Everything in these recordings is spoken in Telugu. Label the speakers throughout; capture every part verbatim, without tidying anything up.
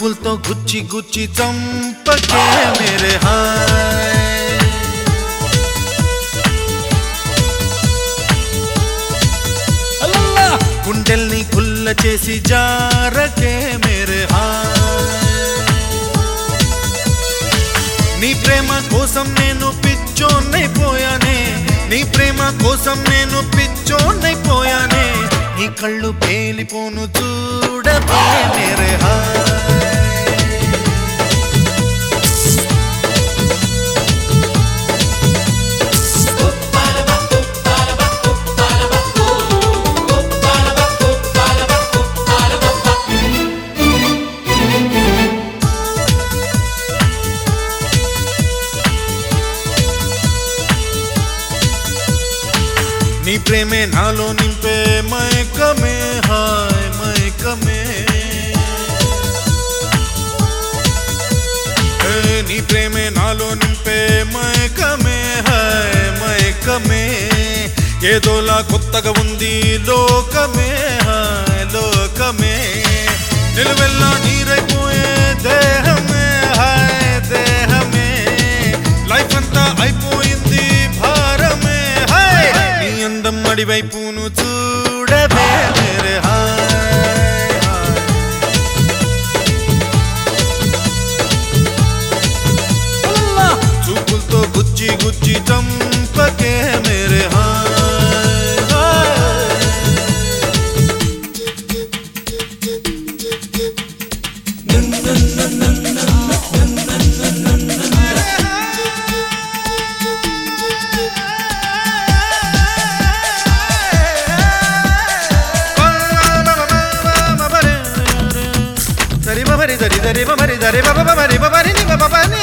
Speaker 1: నవ్వులతో గుచ్చి గుచ్చి చంపకే మేరే హాయ్ గుండెల్ని గుల్ల చేసి జారకే మేరే హాయ్ నీ ప్రేమ కోసం నేను పిచ్చోన్నైపోయానే నీ ప్రేమ కోసం నేను పిచ్చోన్నైపోయానే నీ కళ్ళు పేలిపోను చూడకే మేరే హాయ్ నీ ప్రేమే నాలో నింపే మైకమే హాయ్ మైకమే నీ ప్రేమే నాలో నింపే మైకమే హాయ్ మైకమే ఏదోలా కొత్తగా ఉంది లోకమే హాయ్ లోకమే నిలువెల్లా నీరైపోయే దేహమే హాయ్ దేహమే లైఫ్ అంతా అయిపోయింది భారమే హాయ్ నీ అందం అడివైపును చూడవే మేరే హాయ్ చూపులతో గుచ్చి గుచ్చి చంపకే మేరే హాయ్ Bari dari dari bari dari baba bari bari ni baba ni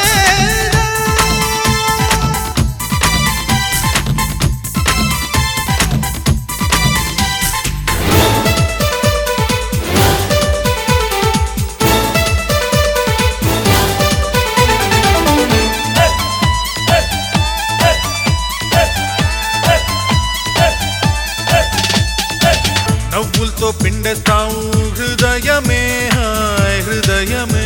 Speaker 1: నవ్వులతో పిండేస్తావు హృదయమే హాయ్ హృదయమే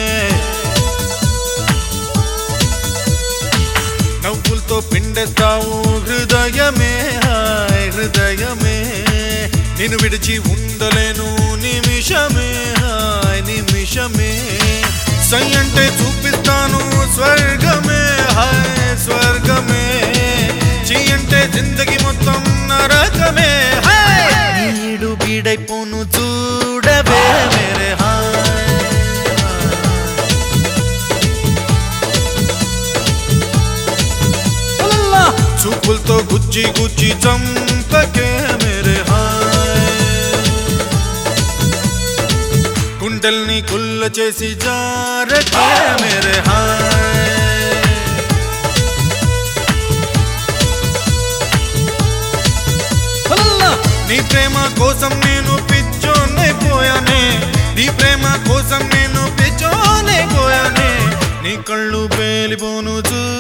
Speaker 1: నవ్వులతో పిండేస్తావు హృదయమే హాయ్ హృదయమే నిన్ను విడిచి ఉండలేను నిమిషమే హాయ్ నిమిషమే సై అంటే చూపిస్తాను స్వర్గమే హాయ్ స్వర్గమే చీ అంటే జిందగీ మొత్తం నరకమే హాయ్ నీడు బీడైపోను చూడవే మేరే హాయ్ చూపులతో గుచ్చి గుచ్చి చంపకే మేరే హాయ్ గుండెల్ని కుల్ల చేసి జారకే మేరే హాయ్ నీ ప్రేమ కోసం నేను పిచ్చోన్నైపోయానే నీ ప్రేమ కోసం నేను పిచ్చోన్నైపోయానే నీ కళ్ళు పేలిపోను చూ